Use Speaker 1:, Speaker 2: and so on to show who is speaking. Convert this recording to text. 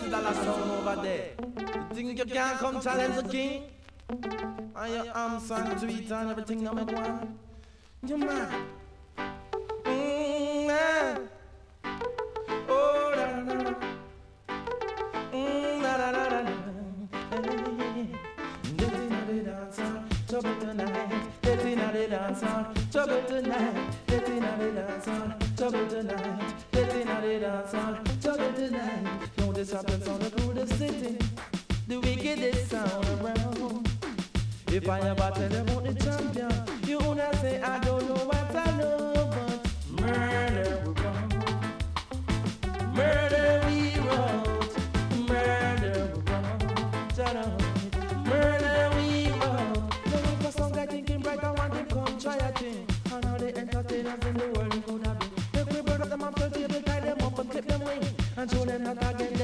Speaker 1: $1 sound over there. You think you can't come challenge the king? And your arms and Twitter and everything that make one. You mad? Oh, da da da. Da da da da. Get in the dance, trouble tonight. Get in the dance, trouble tonight. Get in the dance, trouble tonight. Get in the dance, trouble tonight. Don't this happen on the coolest city, the wickedest sound around. If I ever tell you about the champion, you wanna say I don't know what I know, but murder we wrote, murder we wrote, murder we wrote, shut up, murder we wrote. Looking for some guy thinking bright, I want to come try a thing. And all the entertainers in the world could have been. If we burn up them up, the table, tie them up and clip them wing, and show them that again.